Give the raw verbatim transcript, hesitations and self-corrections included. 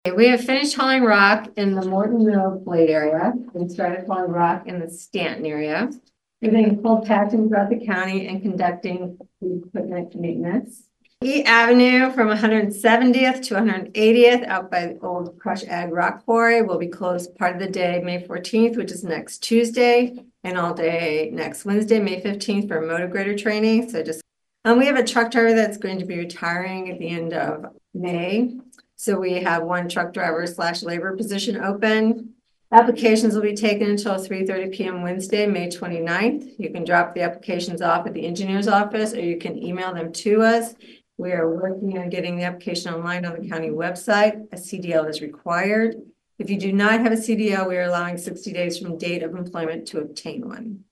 We have finished hauling rock in the Morton Mill Blade area and started hauling rock in the Stanton area. We've been cold patching throughout the county and conducting the equipment maintenance. E Avenue from one hundred seventieth to one hundred eightieth out by the old Crush Ag Rock Quarry will be closed part of the day, May fourteenth, which is next Tuesday, and all day next Wednesday, May fifteenth for motor grader training. So just, um, we have a truck driver that's going to be retiring at the end of May. So we have one truck driver slash labor position open. Applications will be taken until three thirty p m Wednesday, May twenty-ninth. You can drop the applications off at the engineer's office or you can email them to us. We are working on getting the application online on the county website. A C D L is required. If you do not have a C D L, we are allowing sixty days from date of employment to obtain one.